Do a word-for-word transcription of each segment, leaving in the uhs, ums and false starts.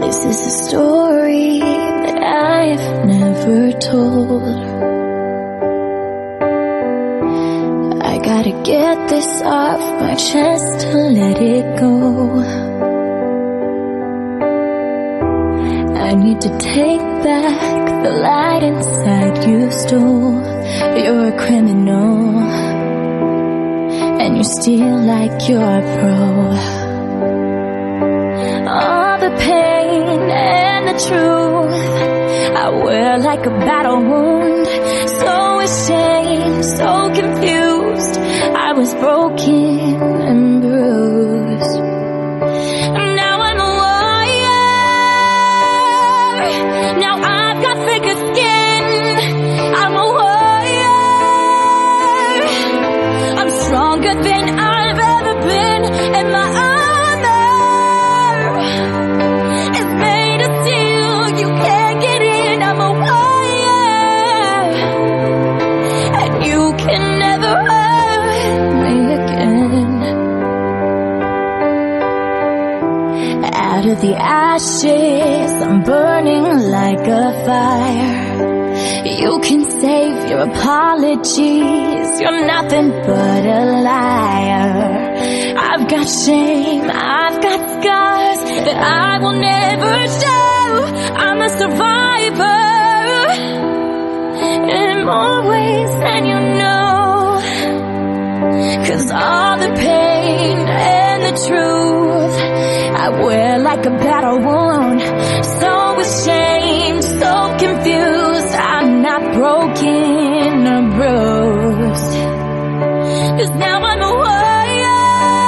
This is a story that I've never told. I gotta get this off my chest to let it go. I need to take back the light inside you stole. You're a criminal, and you steal like you're a pro. All the pain and the truth I wear like a battle wound. So ashamed, so confused, I was broken and bruised. Now I'm a warrior. Now I've got thicker skin. I'm a warrior. I'm stronger than I've ever been, and my out of the ashes, I'm burning like a fire. You can save your apologies, you're nothing but a liar. I've got shame, I've got scars that I will never show. I'm a survivor in more ways than you know. 'Cause all the pain and the truth I wear like a battle wound. So ashamed, so confused, I'm not broken or bruised. 'Cause now I'm a warrior.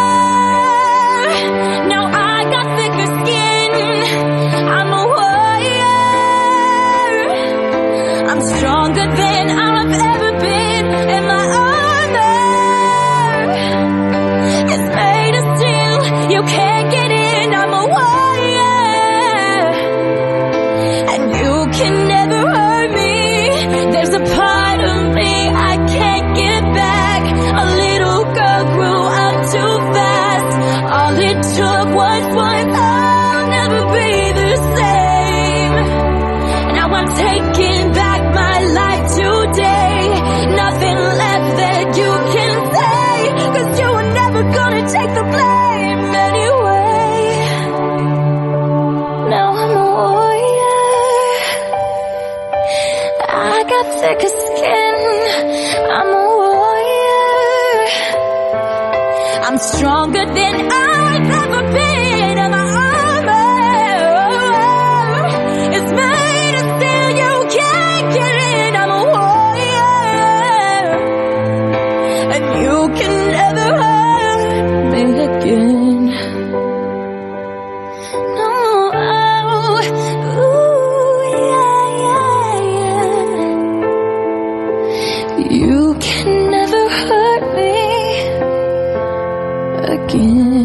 Now I got thicker skin. I'm a warrior. I'm stronger than I've ever been, and my armor is made of steel. You can't get it. I'm a warrior, and you can never hurt me. There's a part of me I can't get back. A little girl grew up too fast. All it took was one. I'll never be the same. Now I'm taking back my life today. Nothing left that you can say, 'cause you were never gonna take the blame anyway. Now I'm a warrior. I got thicker skin. I'm a warrior. I'm stronger than I've ever been, and my armor is made of steel. You can't get in. I'm a warrior, and you can never hurt me again. You can never hurt me again.